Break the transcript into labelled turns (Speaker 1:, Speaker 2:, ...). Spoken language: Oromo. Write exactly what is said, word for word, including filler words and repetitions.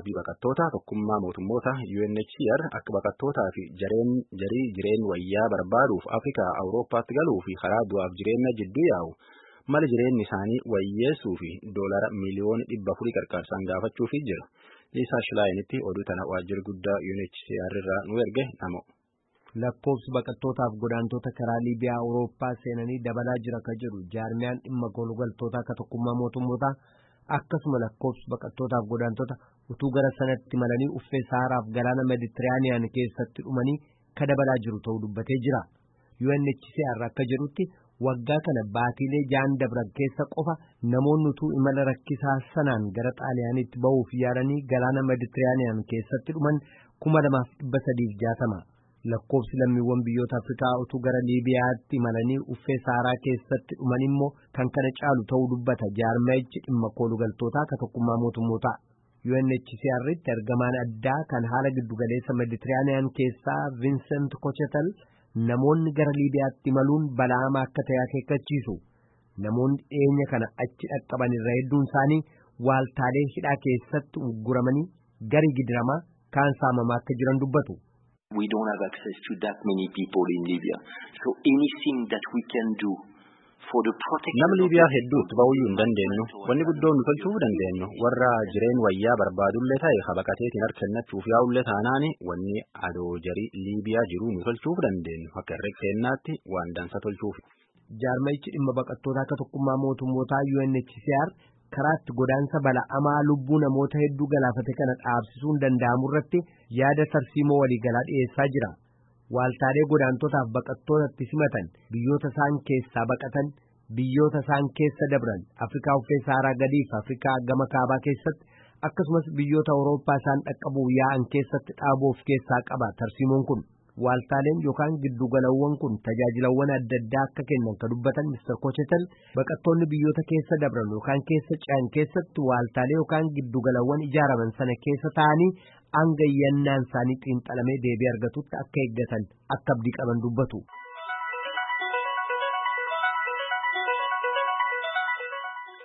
Speaker 1: dhaabii baqattoota tokkummaa mootummoota U N H C R akka baqattootaa fi jareen jarii jireen wayyaa barbaaduuf Afrikaa Awurooppaatti galuu fi karaa du'aaf jireenya jidduu yaa'u mala jireenyi isaanii wayyeessuu fi doolara miliyoona dhibba afurii qarqaarsaan gaafachuufi jira. Liisaa Shilaayinitti oduu tana waajjirri guddaa U N H C R irraa nu erge namo.
Speaker 2: Lakkoofsi baqattootaaf godaantota karaa Liibiyaa Awurooppaa seenanii dabalaa jira ka jedhu jaarmiyaan dhimma golgaltoota akka tokkummaa mootummoota akkasuma lakkoofsi baqattootaaf godaantota utuu gara sanatti malanii uffee Saaraaf galaana Meditiraaniyaan keessatti dhumanii ka dabalaa jiru ta'uu dubbatee jira. U N H C R akka jedhutti waggaa kana baatiilee ja'an dabran keessa qofa namoonni utuu imala rakkisaa sanaan gara Xaaliyaanitti ba'uuf yaalanii galaana Meditiraaniyaan keessatti dhuman kuma lamaaf dhibba sadiif jaatama. Lakkoofsi lammiiwwan biyyoota Afrikaa utuu gara Liibiyaatti imalanii uffee Saaraa keessatti dhuman immoo kan kana caalu ta'uu dubbata jaarmayichi dhimma koolugaltootaa ka tokkummaa mootummootaa. U N H C R'tti ergamaan addaa kan haala giddugaleessa Meditiraaniyaan keessaa Vincent Cochetel namoonni gara Liibiyaatti imaluun bala'amaa akka ta'e akeekkachiisu. Namoonni dhiyeenya kana achi dhaqqaban irra hedduun isaanii waaltaalee hidhaa keessatti ugguramanii garii gidiramaa kaan saamamaa akka jiran dubbatu.
Speaker 3: We don't have access to that many people in Libya. So anything that we can do for the protection
Speaker 1: Nam Libiyaa hedduutti ba'uyyuu hin dandeenyu. Wanni guddoon nu tolchuu dandeenyu warra jireen wayyaa barbaadullee ta'e habaqateetiin harkannachuuf yaa'ullee taanaani wanni adoo jarii Libiyaa jiruu nu tolchuuf dandeenyu akka herregeennaatti waan dansa tolchuuf.
Speaker 2: Jaarmayichi dhimma baqattoota akka tokkummaa mootummootaa U N H C R karaatti godaansa bala'amaa lubbuu namoota hedduu galaafate kana dhaabsisuun danda'amu irratti yaada tarsiimoo waliigalaa dhiyeessaa jira. Waaltaalee godaantotaaf baqattootatti simatan biyyoota isaan keessaa baqatan biyyoota isaan keessa dabran Afrikaa uffee Saaraa gadii fi Afrikaa gama kaabaa keessatti akkasumas biyyoota Awurooppaa isaan dhaqqabuuf yaa'an keessatti dhaabuuf keessaa qaba tarsiimoon kun. Waaltaaleen yookaan giddugalawwan kun tajaajilawwan adda addaa akka kennan ka dubbatan Mister Cochetel baqattoonni biyyoota keessa dabran yookaan keessa ce'an keessatti waaltaalee yookaan giddugalawwan ijaaraman sana keessa ta'anii hanga yennaan isaanii xiinxalamee deebii argatutti akka eeggatan akka abdii qaban dubbatu.